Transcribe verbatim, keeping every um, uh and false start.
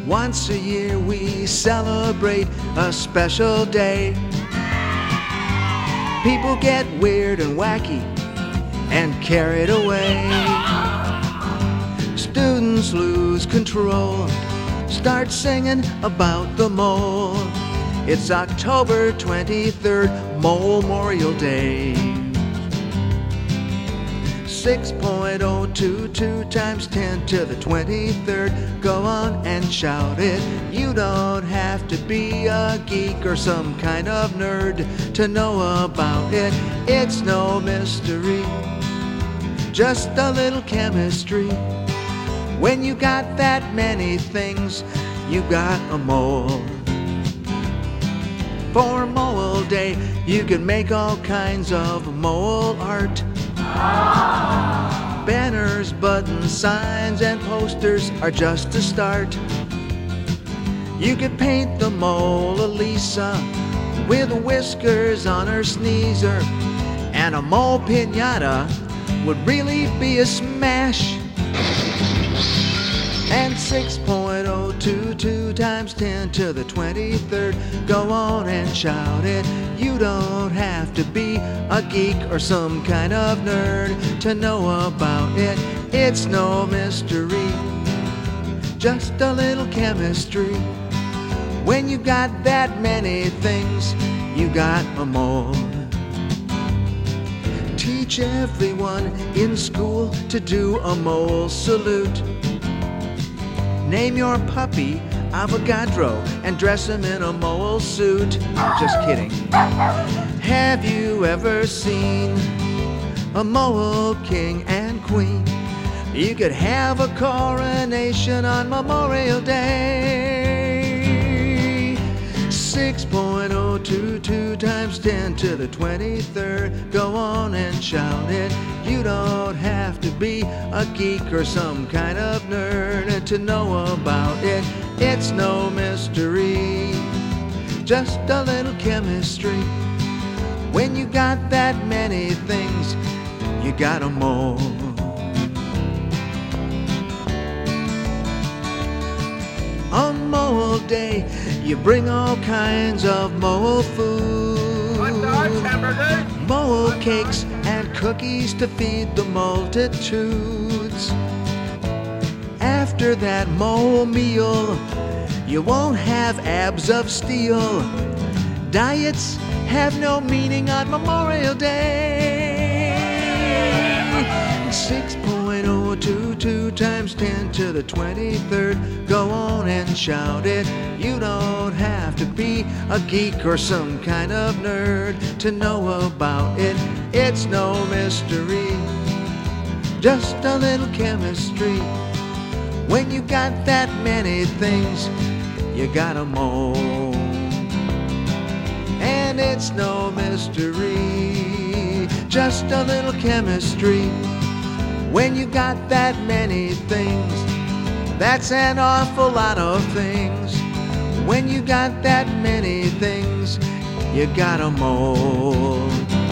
Once a year we celebrate a special day. People get weird and wacky and carried away. Students lose control, start singing about the mole. It's October twenty-third, Mole-morial Day. six point oh two two times ten to the twenty-third. Go on and shout it. You don't have to be a geek or some kind of nerd to know about it. It's no mystery, just a little chemistry. When you got that many things, you got a mole. For Mole Day, you can make all kinds of mole art. Banners, buttons, signs, and posters are just a start. You could paint the Mona Lisa with whiskers on her sneezer, and a mole piñata would really be a smash. And six point oh two two times ten to the twenty-third. Go on and shout it. You don't have to be a geek or some kind of nerd to know about it. It's no mystery, just a little chemistry. When you got that many things, you got a mole. Teach everyone in school to do a mole salute. Name your puppy Avogadro and dress him in a mole suit. Just kidding. Have you ever seen a mole king and queen? You could have a coronation on Memorial Day. six point oh two two times ten to the twenty-third. Go on and shout it. You don't have to be a geek or some kind of nerd to know about it. It's no mystery, just a little chemistry. When you got that many things, you got a mole. On Mole Day, you bring all kinds of mole food. Hot dogs, hamburgers, mole cakes and cookies to feed the multitudes. After that mole meal, you won't have abs of steel. Diets have no meaning on Memorial Day. six point oh two two times ten to the twenty-third. Go on and shout it. You don't have to be a geek or some kind of nerd to know about it. It's no mystery, just a little chemistry. When you got that many things, you got a mole. And it's no mystery, just a little chemistry. When you got that many things, that's an awful lot of things. When you got that many things, you got a mole.